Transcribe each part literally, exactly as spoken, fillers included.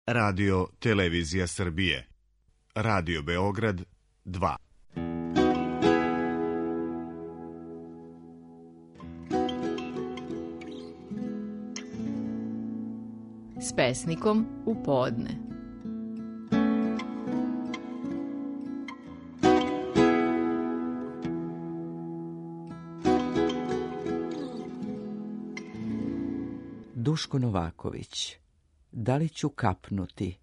Radio Televizija Srbije. Radio Beograd dva. S pesnikom u podne. Duško Novaković. Da li ću kapnuti?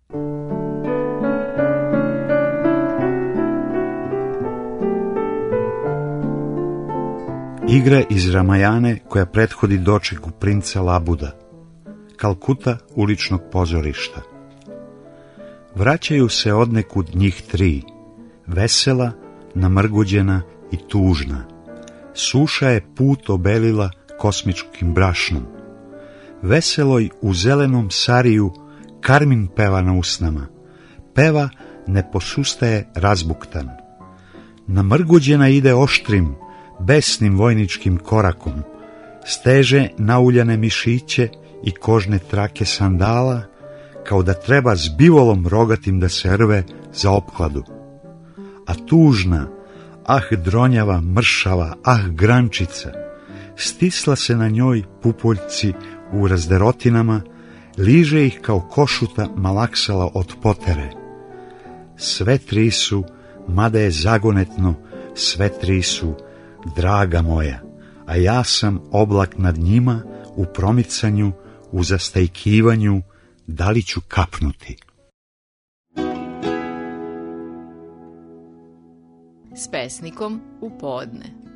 Igra iz Ramajane koja prethodi dočeku princa Labuda. Kalkuta uličnog pozorišta. Vraćaju se odnekud njih tri, vesela, namrguđena i tužna. Suša je put obelila kosmičkim brašnom. Veseloj u zelenom sariju Karmin peva na usnama. Peva ne posustaje razbuktan. Namrguđena ide oštrim, besnim vojničkim korakom. Steže nauljane mišiće i kožne trake sandala, kao da treba s bivolom rogatim da se rve za opkladu. A tužna, ah dronjava, mršava, ah grančica, stisla se na njoj pupoljci u razderotinama, liže ih kao košuta malaksala od potere. Sve tri su, mada je zagonetno, sve tri su, draga moja, a ja sam oblak nad njima u promicanju, u zastajkivanju, da li ću kapnuti. S pesnikom u podne.